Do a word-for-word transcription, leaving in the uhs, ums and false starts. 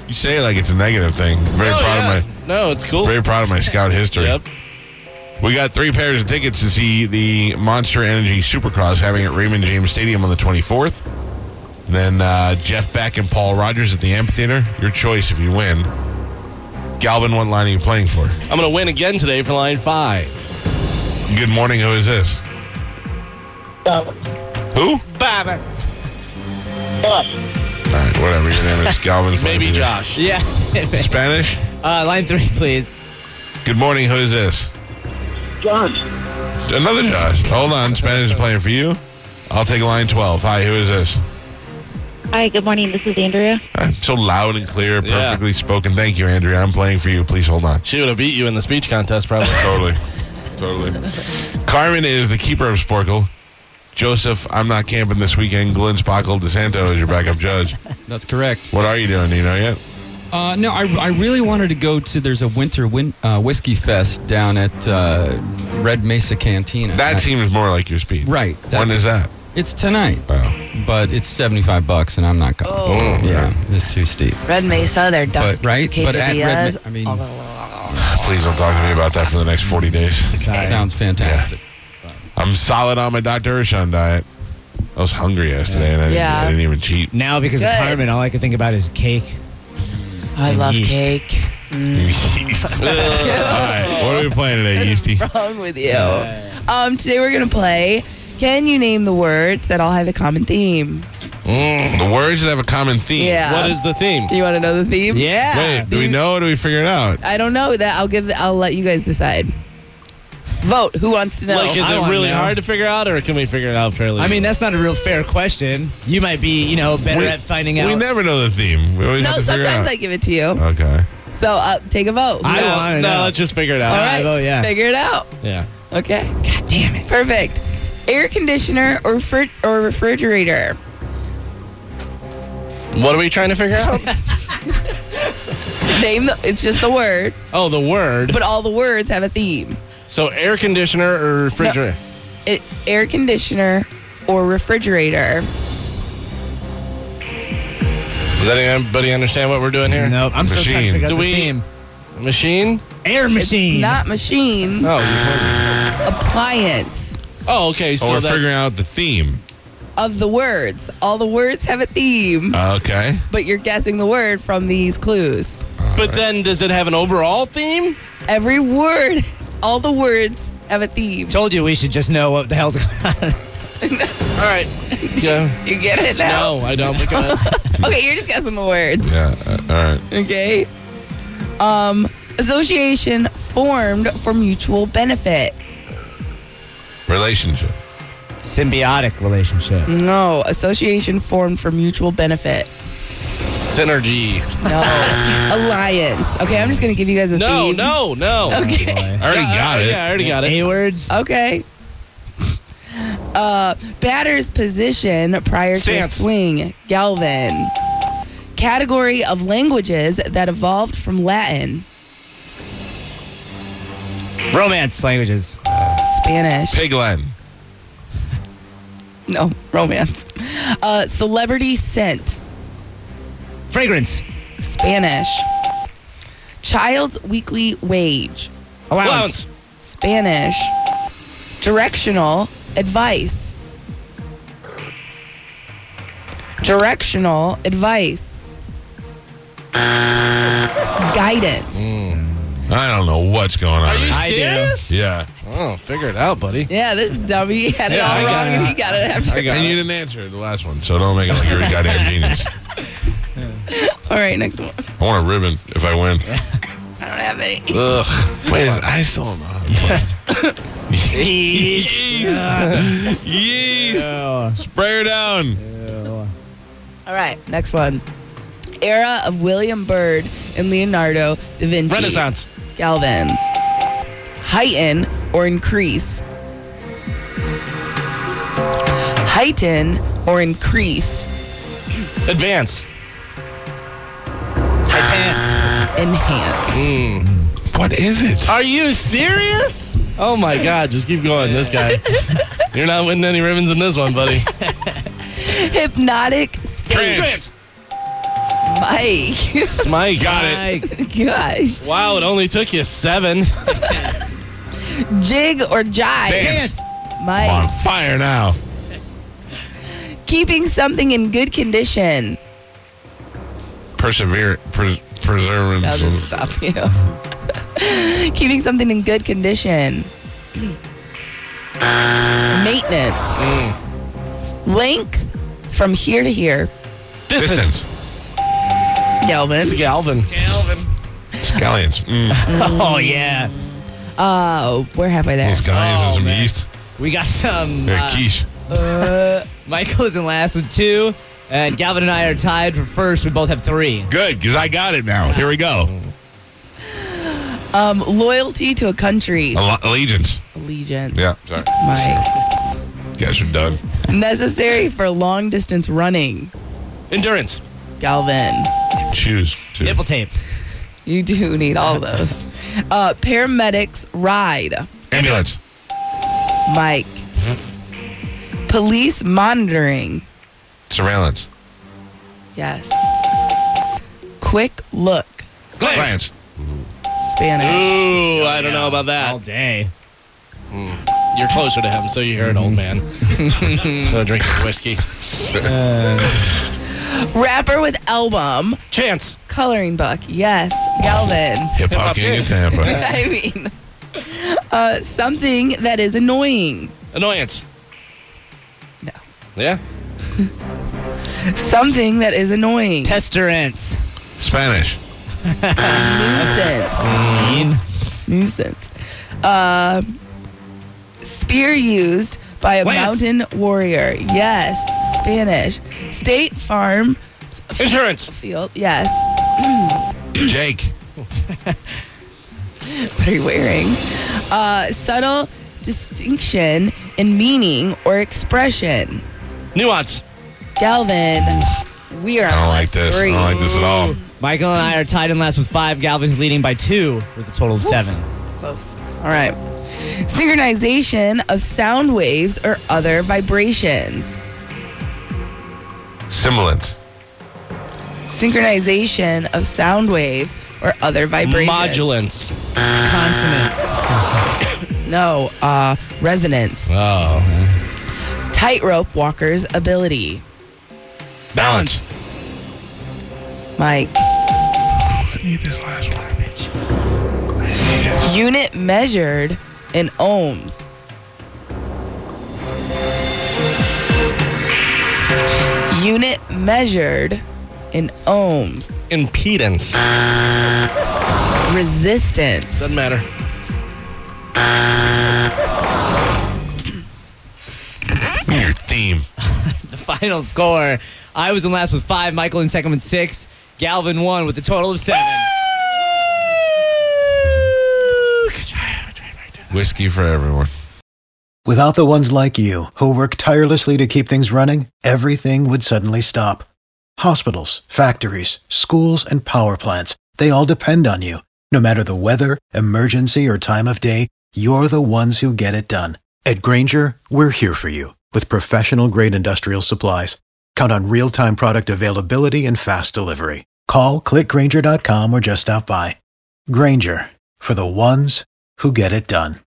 You say it like it's a negative thing. Very Oh, proud yeah. of my No, it's cool. very proud of my scout history. Yep. We got three pairs of tickets to see the Monster Energy Supercross having at Raymond James Stadium on the twenty-fourth. Then uh, Jeff Beck and Paul Rogers at the amphitheater. Your choice if you win. Galvin, what line are you playing for? I'm going to win again today for line five. Good morning. Who is this? Galvin. Who? Baba. Josh. All right, whatever. Your name is Galvin. Maybe Josh. Yeah. Spanish? uh, line three, please. Good morning. Who is this? John. Another Josh. Hold on. Spanish is playing for you. I'll take line twelve. Hi, who is this? Hi, good morning. This is Andrea. I'm so loud and clear, Yeah. perfectly spoken. Thank you, Andrea. I'm playing for you. Please hold on. She would have beat you in the speech contest, probably. Totally. Totally. Carmen is the keeper of Sporkle. Joseph, I'm not camping this weekend. Glenn Spockel DeSanto is your backup judge. That's correct. What are you doing? Do you know yet? Uh, no, I, I really wanted to go to, there's a winter win, uh, whiskey fest down at uh, Red Mesa Cantina. That I- seems more like your speed. Right. When that's- is that? It's tonight, Wow. but it's seventy-five bucks and I'm not going. Oh. Yeah, it's too steep. Red Mesa, their duck But, right? But at Red quesadillas. Me- I mean- Please don't talk to me about that for the next forty days. Sounds fantastic. I'm solid on my Doctor Urshon diet. I was hungry yesterday and I, Yeah. didn't, I didn't even cheat. Now, because Good. of Carmen, all I can think about is cake. I And love yeast. cake. Yeast. All right, what are we playing today, Yeasty? What's wrong with you? Um, today we're gonna play. Can you name the words that all have a common theme? The words that have a common theme. Yeah. What is the theme? You want to know the theme? Yeah. Wait, do we know or do we figure it out? I don't know that. I'll give. I'll let you guys decide. Vote. Who wants to know? Like, is I it wanna really know. hard to figure out, or can we figure it out fairly? I mean, that's not a real fair question. You might be, you know, better We- at finding out. We never know the theme. We always no, have to figure it sometimes out. I give it to you. Okay. So uh, take a vote. I no, wanna no, know. let's just figure it out. All I right. vote yeah. Figure it out. Yeah. Okay. God damn it. Perfect. Air conditioner or fri- or refrigerator? What are we trying to figure out? Name the. It's just the word, Oh, the word. but all the words have a theme. So air conditioner or refrigerator? It, air conditioner or refrigerator. Does anybody understand what we're doing here? Nope. I'm still trying Machine. to figure out Do the we- theme. Machine? Air machine. It's not machine. Oh, you- Appliance. oh, okay. So Oh, we're that's, figuring out the theme. Of the words. All the words have a theme, Okay. but you're guessing the word from these clues. But then, does it have an overall theme? Every word, all the words have a theme. Told you we should just know what the hell's going on. All right. Yeah. You get it now? No, I don't think I. Okay, you're just guessing the words. Yeah. Uh, all right. Okay. Um, association formed for mutual benefit. Relationship. Symbiotic relationship. No, association formed for mutual benefit. Synergy. No, alliance. Okay, I'm just gonna give you guys a No, theme. no, no. Okay. I already Yeah, got I, it. Yeah, I already got it. A words. Okay. Uh, batter's position prior Stance. to swing. Galvin. Category of languages that evolved from Latin. Romance languages. Spanish. Piglen. No, romance. Uh, celebrity scent. Fragrance. Spanish. Child's weekly wage. Allowance. Allowance. Spanish. Directional advice. Directional advice. Guidance. I don't know what's going on. Are you here. I do. serious? Yeah. Oh, figure it out, buddy. Yeah, this dummy had it Yeah, all I wrong got and it. he got it after. I got And it. you didn't answer the last one, so don't make it like you're a goddamn genius. All right, next one. I want a ribbon if I win. I don't have any. Ugh. Wait, I still don't know how to post. Yeast. Yeast. Oh. Spray her down. All right, next one. Era of William Byrd and Leonardo da Vinci. Renaissance. Galvin. Heighten or increase. Heighten or increase. Advance. Titans. Enhance. What is it? Are you serious? Oh my God! Just keep going. This guy. You're not winning any ribbons in this one, buddy. Hypnotic state. Trance. Mike. Smike. Got it. Gosh. Wow, it only took you seven. Jig or jive? Dance. Mike. I'm on fire now. Keeping something in good condition. Persevere. Pres- preservance. I'll just stop you. Keeping something in good condition. Maintenance. Mm. Length from here to here. Distance. Galvin. It's Galvin. Scallions. Mm. Oh, yeah. Uh, where have I there? Those scallions Oh, and some man. yeast. We got some. They're uh, quiche. Uh, Michael is in last with two, and Galvin and I are tied for first. We both have three. Good, because I got it now. Here we go. um, loyalty to a country. Alle- allegiance. Allegiance. Yeah, sorry. Mike. Guys are done. Necessary for long distance running. Endurance. Galvin. Choose. Two. Nipple tape. You do need all those. Uh, paramedics ride. Ambulance. Mike. Police monitoring. Surveillance. Yes. Quick look. Glance. Spanish. Ooh, I don't know about All that. day. You're closer to him, so you hear it, old man. Gonna drink your whiskey. Rapper with album. Chance. Coloring book. Yes. Galvin. Hip Hop King of Tampa. I mean, uh, something that is annoying. Annoyance. No. Yeah. Something that is annoying. Pestilence. Spanish. Nuisance. Mean. Nuisance. Uh, spear used by a Lance. mountain warrior. Yes. Spanish. State Farm Insurance. field. Yes. Jake. What are you wearing? Uh, subtle distinction in meaning or expression. Nuance. Galvin. We are I on don't like list this. I three. don't like this at all. Michael and I are tied in last with five. Galvin's leading by two with a total of seven. Close. All right. Synchronization of sound waves or other vibrations. Simulant. Synchronization of sound waves or other vibrations. Modulance. Consonants. No, uh, resonance. Oh. Tightrope walker's ability. Balance. Mike. I need this last one. Unit measured in ohms. Unit measured in ohms. Impedance. Resistance. Doesn't matter. Your theme. The final score. I was in last with five. Michael in second with six. Galvin won with a total of seven. Whiskey for everyone. Without the ones like you, who work tirelessly to keep things running, everything would suddenly stop. Hospitals, factories, schools, and power plants, they all depend on you. No matter the weather, emergency, or time of day, you're the ones who get it done. At Grainger, we're here for you with professional-grade industrial supplies. Count on real-time product availability and fast delivery. Call, click Grainger dot com, or just stop by. Grainger, for the ones who get it done.